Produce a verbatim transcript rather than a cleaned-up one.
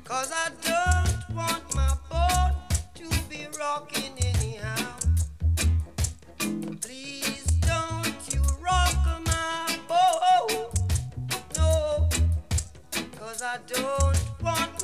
Cause I don't want my boat to be rocking anyhow. Please don't you rock my boat, no. Cause I don't want